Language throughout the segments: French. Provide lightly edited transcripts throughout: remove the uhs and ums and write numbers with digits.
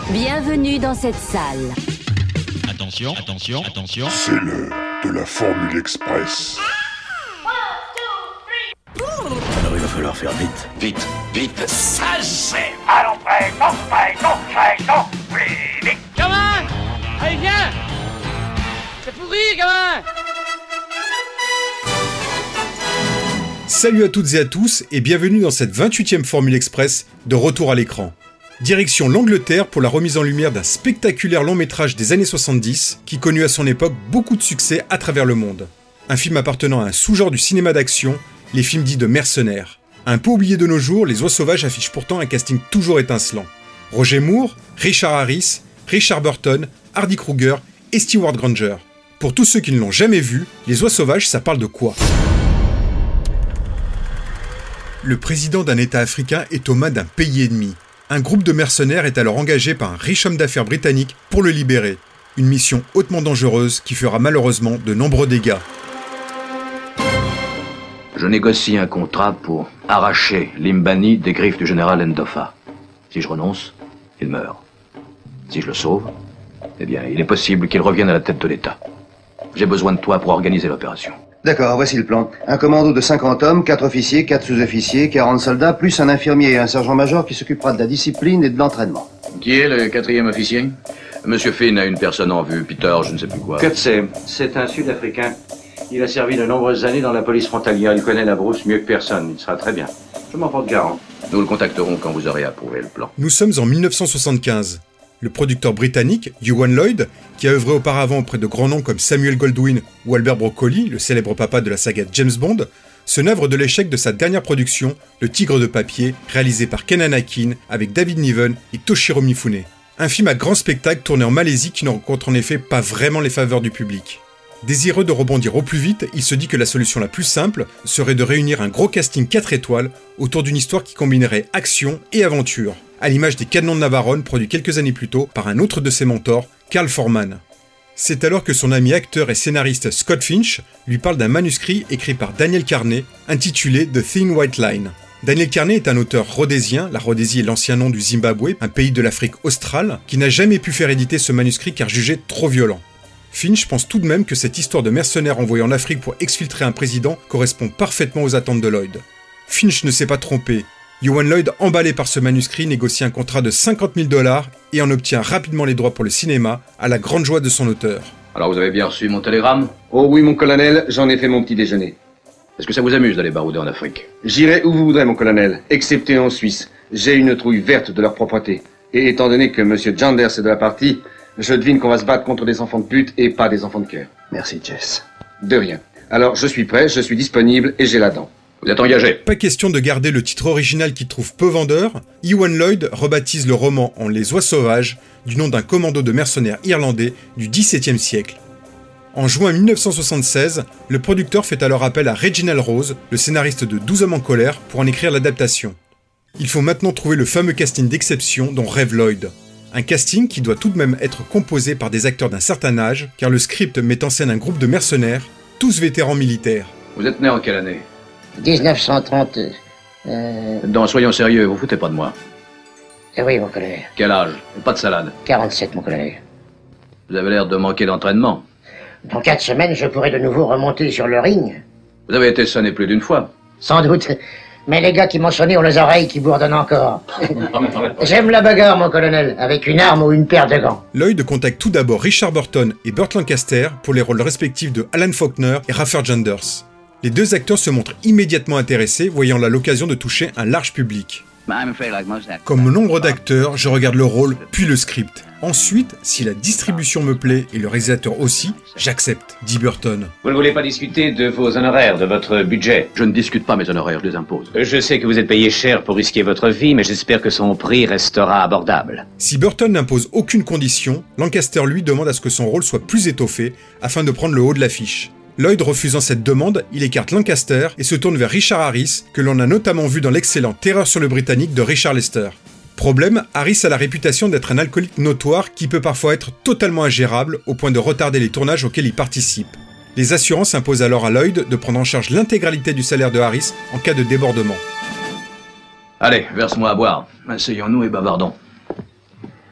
Bienvenue dans cette salle. Attention, attention, attention. C'est l'heure de la Formule Express. Alors il va falloir faire vite. Vite, vite. Ça c'est. Allons prêt, plus vite. Gamin, allez viens. C'est pour rire, gamin. Salut à toutes et à tous et bienvenue dans cette 28e Formule Express de retour à l'écran. Direction l'Angleterre pour la remise en lumière d'un spectaculaire long métrage des années 70 qui connut à son époque beaucoup de succès à travers le monde. Un film appartenant à un sous-genre du cinéma d'action, les films dits de mercenaires. Un peu oublié de nos jours, Les Oies Sauvages affichent pourtant un casting toujours étincelant. Roger Moore, Richard Harris, Richard Burton, Hardy Kruger et Stewart Granger. Pour tous ceux qui ne l'ont jamais vu, Les Oies Sauvages, ça parle de quoi ? Le président d'un État africain est aux mains d'un pays ennemi. Un groupe de mercenaires est alors engagé par un riche homme d'affaires britannique pour le libérer. Une mission hautement dangereuse qui fera malheureusement de nombreux dégâts. Je négocie un contrat pour arracher Limbani des griffes du général Ndofa. Si je renonce, il meurt. Si je le sauve, eh bien, il est possible qu'il revienne à la tête de l'État. J'ai besoin de toi pour organiser l'opération. D'accord, voici le plan. Un commando de 50 hommes, 4 officiers, 4 sous-officiers, 40 soldats, plus un infirmier et un sergent-major qui s'occupera de la discipline et de l'entraînement. Qui est le 4e officier ? Monsieur Finn a une personne en vue, Peter, je ne sais plus quoi. C'est un Sud-Africain. Il a servi de nombreuses années dans la police frontalière. Il connaît la brousse mieux que personne. Il sera très bien. Je m'en porte garant. Nous le contacterons quand vous aurez approuvé le plan. Nous sommes en 1975. Le producteur britannique, Ewan Lloyd, qui a œuvré auparavant auprès de grands noms comme Samuel Goldwyn ou Albert Broccoli, le célèbre papa de la saga James Bond, se navre de l'échec de sa dernière production, Le Tigre de papier, réalisé par Ken Anakin avec David Niven et Toshiro Mifune. Un film à grand spectacle tourné en Malaisie qui ne rencontre en effet pas vraiment les faveurs du public. Désireux de rebondir au plus vite, il se dit que la solution la plus simple serait de réunir un gros casting 4 étoiles autour d'une histoire qui combinerait action et aventure, à l'image des Canons de Navarone produits quelques années plus tôt par un autre de ses mentors, Carl Foreman. C'est alors que son ami acteur et scénariste Scott Finch lui parle d'un manuscrit écrit par Daniel Carney, intitulé The Thin White Line. Daniel Carney est un auteur rhodésien, la Rhodésie est l'ancien nom du Zimbabwe, un pays de l'Afrique australe, qui n'a jamais pu faire éditer ce manuscrit car jugé trop violent. Finch pense tout de même que cette histoire de mercenaires envoyés en Afrique pour exfiltrer un président correspond parfaitement aux attentes de Lloyd. Finch ne s'est pas trompé. Ewan Lloyd, emballé par ce manuscrit, négocie un contrat de $50,000 et en obtient rapidement les droits pour le cinéma, à la grande joie de son auteur. Alors vous avez bien reçu mon télégramme ? Oh oui, mon colonel, j'en ai fait mon petit déjeuner. Est-ce que ça vous amuse d'aller barouder en Afrique ? J'irai où vous voudrez, mon colonel, excepté en Suisse. J'ai une trouille verte de leur propreté. Et étant donné que monsieur Janders est de la partie, je devine qu'on va se battre contre des enfants de pute et pas des enfants de cœur. Merci, Jess. De rien. Alors, je suis prêt, je suis disponible et j'ai la dent. Vous êtes engagé ? Pas question de garder le titre original qu'il trouve peu vendeur, Ewan Lloyd rebaptise le roman en Les Oies Sauvages, du nom d'un commando de mercenaires irlandais du XVIIe siècle. En juin 1976, le producteur fait alors appel à Reginald Rose, le scénariste de 12 hommes en colère, pour en écrire l'adaptation. Il faut maintenant trouver le fameux casting d'exception dont rêve Lloyd. Un casting qui doit tout de même être composé par des acteurs d'un certain âge, car le script met en scène un groupe de mercenaires, tous vétérans militaires. Vous êtes né en quelle année ? 1930. Non, soyons sérieux, vous foutez pas de moi. Oui, mon colonel. Quel âge ? Et pas de salade. 47, mon colonel. Vous avez l'air de manquer d'entraînement. Dans 4 semaines, je pourrai de nouveau remonter sur le ring. Vous avez été sonné plus d'une fois. Sans doute. Mais les gars qui m'ont sonné ont les oreilles qui bourdonnent encore. J'aime la bagarre, mon colonel, avec une arme ou une paire de gants. Lloyd contacte tout d'abord Richard Burton et Burt Lancaster pour les rôles respectifs de Alan Faulkner et Rafer Janders. Les deux acteurs se montrent immédiatement intéressés, voyant là l'occasion de toucher un large public. Comme nombre d'acteurs, je regarde le rôle, puis le script. Ensuite, si la distribution me plaît et le réalisateur aussi, j'accepte, dit Burton. Vous ne voulez pas discuter de vos honoraires, de votre budget ? Je ne discute pas mes honoraires, je les impose. Je sais que vous êtes payé cher pour risquer votre vie, mais j'espère que son prix restera abordable. Si Burton n'impose aucune condition, Lancaster lui demande à ce que son rôle soit plus étoffé, afin de prendre le haut de l'affiche. Lloyd refusant cette demande, il écarte Lancaster et se tourne vers Richard Harris, que l'on a notamment vu dans l'excellent Terreur sur le Britannique de Richard Lester. Problème, Harris a la réputation d'être un alcoolique notoire qui peut parfois être totalement ingérable au point de retarder les tournages auxquels il participe. Les assurances imposent alors à Lloyd de prendre en charge l'intégralité du salaire de Harris en cas de débordement. Allez, verse-moi à boire. Asseyons-nous et bavardons.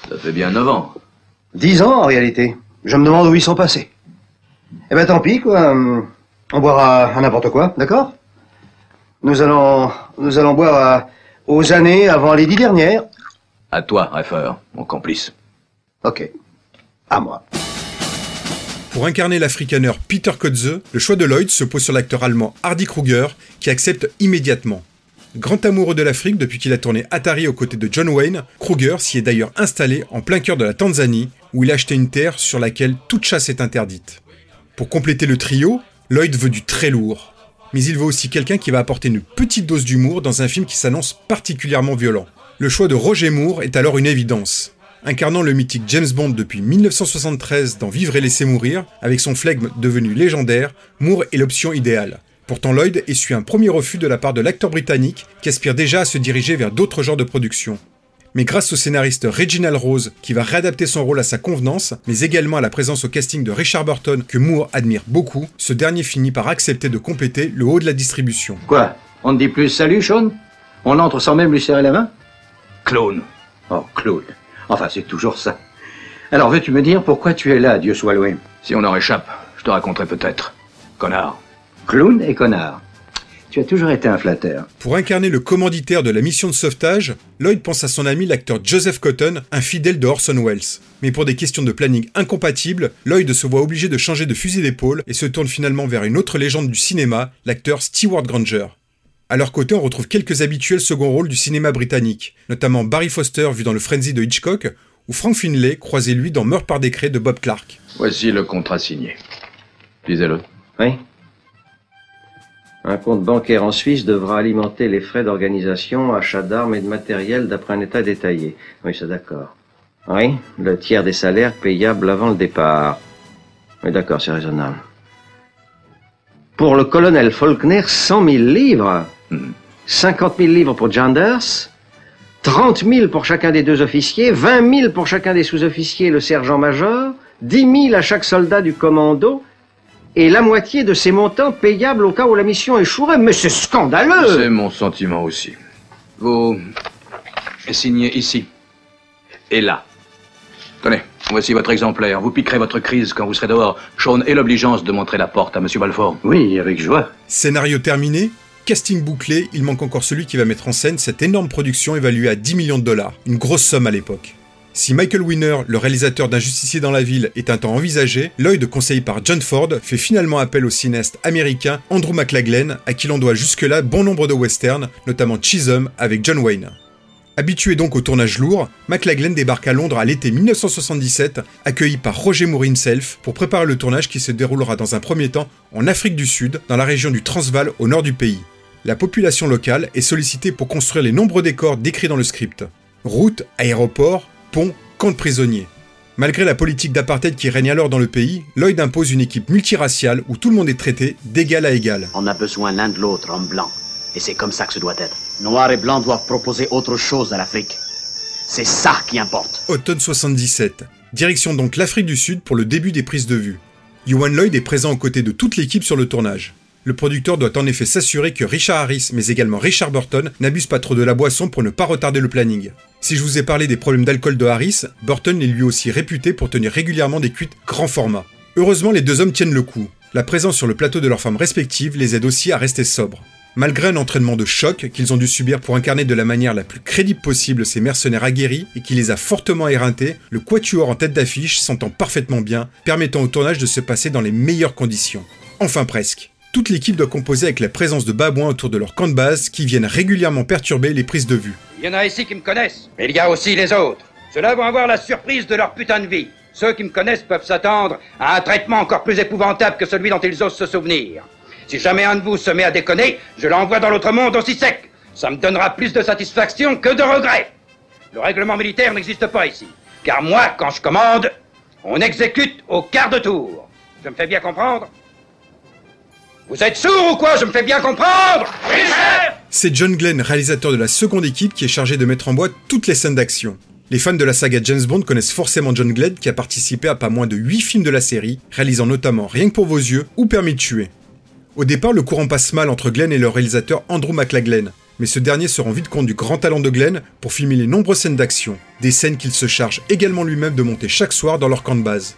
Ça fait bien 9 ans. 10 ans, en réalité. Je me demande où ils sont passés. Eh ben, tant pis, quoi. On boira à n'importe quoi, d'accord? Nous allons boire aux années avant les 10 dernières. À toi, Reifer, mon complice. Ok. À moi. Pour incarner l'Afrikaner Peter Kotze, le choix de Lloyd se pose sur l'acteur allemand Hardy Kruger, qui accepte immédiatement. Grand amoureux de l'Afrique depuis qu'il a tourné Atari aux côtés de John Wayne, Kruger s'y est d'ailleurs installé en plein cœur de la Tanzanie, où il a acheté une terre sur laquelle toute chasse est interdite. Pour compléter le trio, Lloyd veut du très lourd. Mais il veut aussi quelqu'un qui va apporter une petite dose d'humour dans un film qui s'annonce particulièrement violent. Le choix de Roger Moore est alors une évidence. Incarnant le mythique James Bond depuis 1973 dans Vivre et laisser mourir, avec son flegme devenu légendaire, Moore est l'option idéale. Pourtant Lloyd essuie un premier refus de la part de l'acteur britannique qui aspire déjà à se diriger vers d'autres genres de production. Mais grâce au scénariste Reginald Rose, qui va réadapter son rôle à sa convenance, mais également à la présence au casting de Richard Burton que Moore admire beaucoup, ce dernier finit par accepter de compléter le haut de la distribution. Quoi? On ne dit plus salut, Sean? On entre sans même lui serrer la main? Clown. Oh, clown. Enfin, c'est toujours ça. Alors, veux-tu me dire pourquoi tu es là, Dieu soit loué? Si on en réchappe, je te raconterai peut-être. Connard. Clown et connard. Tu as toujours été un flatteur. Pour incarner le commanditaire de la mission de sauvetage, Lloyd pense à son ami l'acteur Joseph Cotton, un fidèle de Orson Welles. Mais pour des questions de planning incompatibles, Lloyd se voit obligé de changer de fusil d'épaule et se tourne finalement vers une autre légende du cinéma, l'acteur Stewart Granger. À leur côté, on retrouve quelques habituels second rôles du cinéma britannique, notamment Barry Foster vu dans le Frenzy de Hitchcock, ou Frank Finlay, croisé lui dans Meurtre par décret de Bob Clark. Voici le contrat signé. Lisez-le. Oui. Un compte bancaire en Suisse devra alimenter les frais d'organisation, achat d'armes et de matériel d'après un état détaillé. Oui, c'est d'accord. Oui, le tiers des salaires payables avant le départ. Oui, d'accord, c'est raisonnable. Pour le colonel Faulkner, 100 000 livres. 50 000 livres pour Janders, 30 000 pour chacun des 2 officiers, 20 000 pour chacun des sous-officiers et le sergent-major, 10 000 à chaque soldat du commando, et la moitié de ces montants payables au cas où la mission échouerait. Mais c'est scandaleux! C'est mon sentiment aussi. Vous signez ici. Et là. Tenez, voici votre exemplaire. Vous piquerez votre crise quand vous serez dehors. Sean ait l'obligeance de montrer la porte à M. Balfour. Oui, avec joie. Scénario terminé, casting bouclé, il manque encore celui qui va mettre en scène cette énorme production évaluée à 10 millions de dollars. Une grosse somme à l'époque. Si Michael Winner, le réalisateur d'Un justicier dans la ville, est un temps envisagé, Lloyd, conseillé par John Ford, fait finalement appel au cinéaste américain Andrew McLaglen, à qui l'on doit jusque-là bon nombre de westerns, notamment Chisholm avec John Wayne. Habitué donc au tournage lourd, McLaglen débarque à Londres à l'été 1977, accueilli par Roger Moore himself, pour préparer le tournage qui se déroulera dans un premier temps en Afrique du Sud, dans la région du Transvaal au nord du pays. La population locale est sollicitée pour construire les nombreux décors décrits dans le script. Routes, aéroports, ponts, camps de prisonniers. Malgré la politique d'apartheid qui règne alors dans le pays, Lloyd impose une équipe multiraciale où tout le monde est traité d'égal à égal. On a besoin l'un de l'autre, homme blanc. Et c'est comme ça que ce doit être. Noirs et blancs doivent proposer autre chose à l'Afrique. C'est ça qui importe. Automne 77. Direction donc l'Afrique du Sud pour le début des prises de vue. Ewan Lloyd est présent aux côtés de toute l'équipe sur le tournage. Le producteur doit en effet s'assurer que Richard Harris, mais également Richard Burton, n'abusent pas trop de la boisson pour ne pas retarder le planning. Si je vous ai parlé des problèmes d'alcool de Harris, Burton est lui aussi réputé pour tenir régulièrement des cuites grand format. Heureusement, les deux hommes tiennent le coup. La présence sur le plateau de leurs femmes respectives les aide aussi à rester sobres. Malgré un entraînement de choc qu'ils ont dû subir pour incarner de la manière la plus crédible possible ces mercenaires aguerris et qui les a fortement éreintés, le quatuor en tête d'affiche s'entend parfaitement bien, permettant au tournage de se passer dans les meilleures conditions. Enfin presque. Toute l'équipe doit composer avec la présence de babouins autour de leur camp de base qui viennent régulièrement perturber les prises de vue. Il y en a ici qui me connaissent, mais il y a aussi les autres. Ceux-là vont avoir la surprise de leur putain de vie. Ceux qui me connaissent peuvent s'attendre à un traitement encore plus épouvantable que celui dont ils osent se souvenir. Si jamais un de vous se met à déconner, je l'envoie dans l'autre monde aussi sec. Ça me donnera plus de satisfaction que de regret. Le règlement militaire n'existe pas ici. Car moi, quand je commande, on exécute au quart de tour. Je me fais bien comprendre? Vous êtes sourds ou quoi? Je me fais bien comprendre? Oui, chef! C'est John Glenn, réalisateur de la seconde équipe, qui est chargé de mettre en boîte toutes les scènes d'action. Les fans de la saga James Bond connaissent forcément John Glenn, qui a participé à pas moins de 8 films de la série, réalisant notamment Rien que pour vos yeux ou Permis de tuer. Au départ, le courant passe mal entre Glenn et le réalisateur Andrew McLaglen, Mais ce dernier se rend vite compte du grand talent de Glenn pour filmer les nombreuses scènes d'action, des scènes qu'il se charge également lui-même de monter chaque soir dans leur camp de base.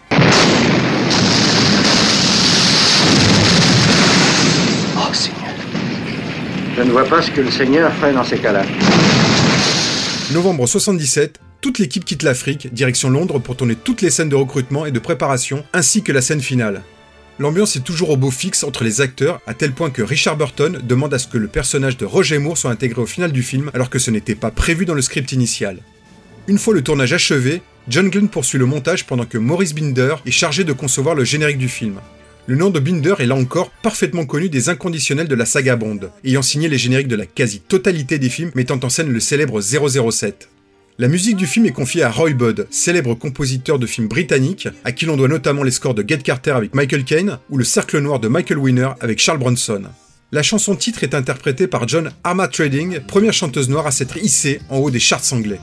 Oh Seigneur. Je ne vois pas ce que le Seigneur ferait dans ces cas-là. Novembre 77, toute l'équipe quitte l'Afrique, direction Londres pour tourner toutes les scènes de recrutement et de préparation, ainsi que la scène finale. L'ambiance est toujours au beau fixe entre les acteurs, à tel point que Richard Burton demande à ce que le personnage de Roger Moore soit intégré au final du film, alors que ce n'était pas prévu dans le script initial. Une fois le tournage achevé, John Glenn poursuit le montage pendant que Maurice Binder est chargé de concevoir le générique du film. Le nom de Binder est là encore parfaitement connu des inconditionnels de la saga Bond, ayant signé les génériques de la quasi-totalité des films mettant en scène le célèbre 007. La musique du film est confiée à Roy Budd, célèbre compositeur de films britannique, à qui l'on doit notamment les scores de Get Carter avec Michael Caine ou Le Cercle Noir de Michael Winner avec Charles Bronson. La chanson titre est interprétée par Joan Armatrading, première chanteuse noire à s'être hissée en haut des charts anglais.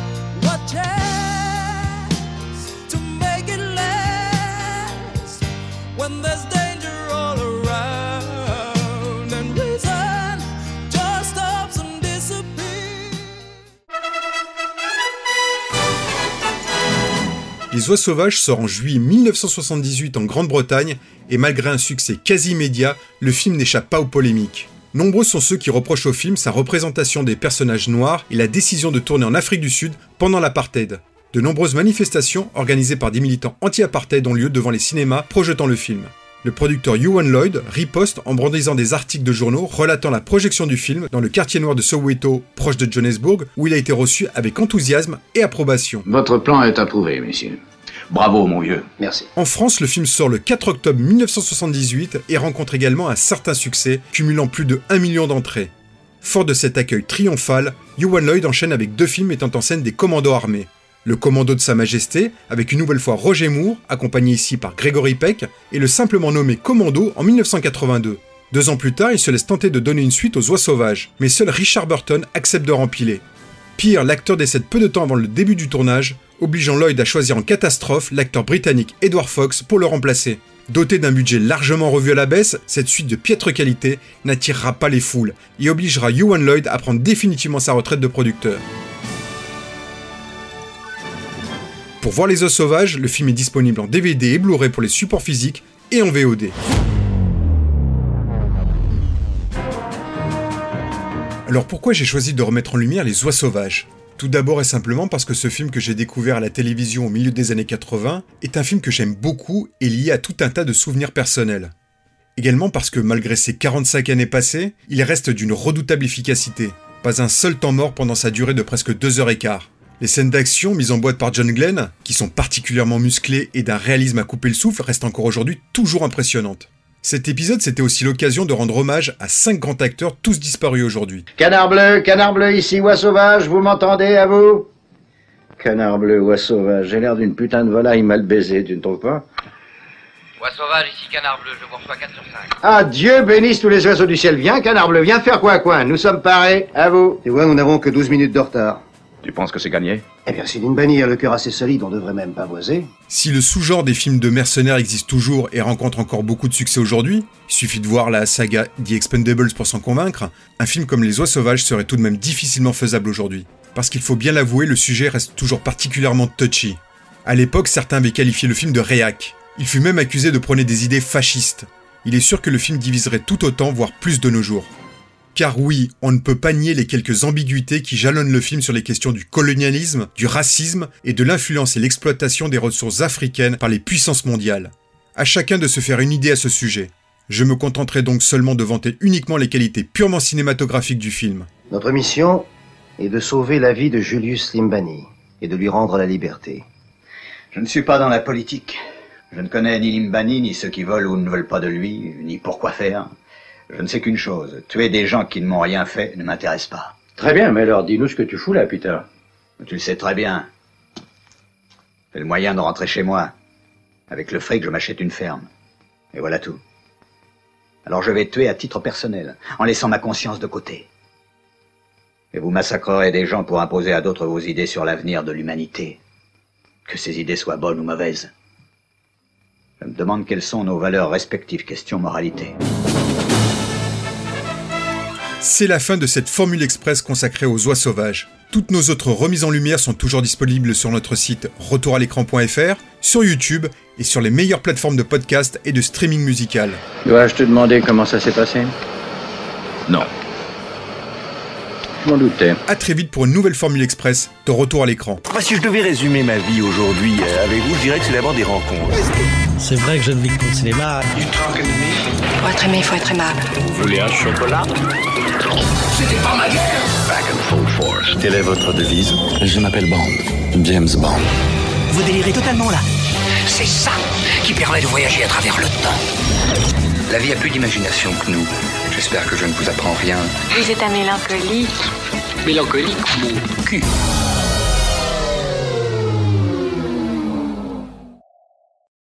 Les Oies Sauvages sort en juillet 1978 en Grande-Bretagne et malgré un succès quasi immédiat, le film n'échappe pas aux polémiques. Nombreux sont ceux qui reprochent au film sa représentation des personnages noirs et la décision de tourner en Afrique du Sud pendant l'apartheid. De nombreuses manifestations organisées par des militants anti-apartheid ont lieu devant les cinémas projetant le film. Le producteur Ewan Lloyd riposte en brandissant des articles de journaux relatant la projection du film dans le quartier noir de Soweto, proche de Johannesburg, où il a été reçu avec enthousiasme et approbation. Votre plan est approuvé, messieurs. Bravo, mon vieux. Merci. En France, le film sort le 4 octobre 1978 et rencontre également un certain succès, cumulant plus de 1 million d'entrées. Fort de cet accueil triomphal, Ewan Lloyd enchaîne avec 2 films mettant en scène des commandos armés. Le Commando de Sa Majesté, avec une nouvelle fois Roger Moore, accompagné ici par Gregory Peck, et le simplement nommé Commando en 1982. 2 ans plus tard, il se laisse tenter de donner une suite aux Oies Sauvages, mais seul Richard Burton accepte de rempiler. Pire, l'acteur décède peu de temps avant le début du tournage, obligeant Lloyd à choisir en catastrophe l'acteur britannique Edward Fox pour le remplacer. Doté d'un budget largement revu à la baisse, cette suite de piètre qualité n'attirera pas les foules et obligera Ewan Lloyd à prendre définitivement sa retraite de producteur. Pour voir Les Oies Sauvages, le film est disponible en DVD et Blu-ray pour les supports physiques et en VOD. Alors pourquoi j'ai choisi de remettre en lumière Les Oies Sauvages ? Tout d'abord et simplement parce que ce film que j'ai découvert à la télévision au milieu des années 80 est un film que j'aime beaucoup et lié à tout un tas de souvenirs personnels. Également parce que malgré ses 45 années passées, il reste d'une redoutable efficacité. Pas un seul temps mort pendant sa durée de presque 2h15. Les scènes d'action mises en boîte par John Glenn, qui sont particulièrement musclées et d'un réalisme à couper le souffle, restent encore aujourd'hui toujours impressionnantes. Cet épisode, c'était aussi l'occasion de rendre hommage à 5 grands acteurs, tous disparus aujourd'hui. Canard bleu, ici, Oie Sauvage, vous m'entendez, à vous? Canard bleu, Oie Sauvage, j'ai l'air d'une putain de volaille mal baisée, tu ne trouves pas? Oie Sauvage, ici Canard bleu, je vous reçois 4 sur 5. Ah, Dieu bénisse tous les oiseaux du ciel. Viens, Canard bleu, viens faire coin, nous sommes parés, à vous. Tu vois, nous n'avons que 12 minutes de retard. Tu penses que c'est gagné? Eh bien, si Limbani a le cœur assez solide, on devrait même pas voiser. Si le sous-genre des films de mercenaires existe toujours et rencontre encore beaucoup de succès aujourd'hui, il suffit de voir la saga The Expendables pour s'en convaincre, un film comme Les Oies Sauvages serait tout de même difficilement faisable aujourd'hui. Parce qu'il faut bien l'avouer, le sujet reste toujours particulièrement touchy. À l'époque, certains avaient qualifié le film de réac. Il fut même accusé de prôner des idées fascistes. Il est sûr que le film diviserait tout autant, voire plus de nos jours. Car oui, on ne peut pas nier les quelques ambiguïtés qui jalonnent le film sur les questions du colonialisme, du racisme et de l'influence et l'exploitation des ressources africaines par les puissances mondiales. À chacun de se faire une idée à ce sujet. Je me contenterai donc seulement de vanter uniquement les qualités purement cinématographiques du film. Notre mission est de sauver la vie de Julius Limbani et de lui rendre la liberté. Je ne suis pas dans la politique. Je ne connais ni Limbani, ni ceux qui veulent ou ne veulent pas de lui, ni pourquoi faire. Je ne sais qu'une chose, tuer des gens qui ne m'ont rien fait ne m'intéresse pas. Très bien, mais alors dis-nous ce que tu fous là, Peter. Tu le sais très bien. J'ai le moyen de rentrer chez moi. Avec le fric, je m'achète une ferme. Et voilà tout. Alors je vais tuer à titre personnel, en laissant ma conscience de côté. Et vous massacrerez des gens pour imposer à d'autres vos idées sur l'avenir de l'humanité. Que ces idées soient bonnes ou mauvaises. Je me demande quelles sont nos valeurs respectives, question moralité. C'est la fin de cette Formule Express consacrée aux oies sauvages. Toutes nos autres remises en lumière sont toujours disponibles sur notre site retouralécran.fr, sur YouTube et sur les meilleures plateformes de podcast et de streaming musical. Dois-je te demander comment ça s'est passé? Non. Je m'en doutais. À très vite pour une nouvelle Formule Express de Retour à l'écran. Si je devais résumer ma vie aujourd'hui avec vous, je dirais que c'est d'abord des rencontres. C'est vrai que je ne vis que pour le cinéma. Pour être aimé, il faut être aimable. Vous voulez un chocolat? C'était pas ma guerre. Back and full force. Quelle est votre devise? Je m'appelle Bond. James Bond. Vous délirez totalement là. C'est ça qui permet de voyager à travers le temps. La vie a plus d'imagination que nous. J'espère que je ne vous apprends rien. Vous êtes un mélancolique. Mélancolique, mon cul.